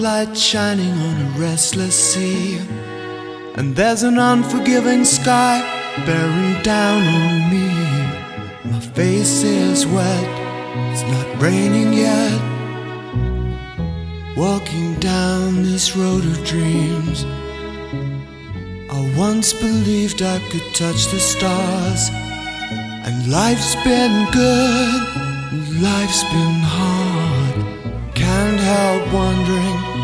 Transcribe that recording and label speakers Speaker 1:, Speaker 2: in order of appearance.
Speaker 1: Light shining on a restless sea, and there's an unforgiving sky bearing down on me. My face is wet, it's not raining yet. Walking down this road of dreams, I once believed I could touch the stars. And life's been good, life's been hard. Can't help wondering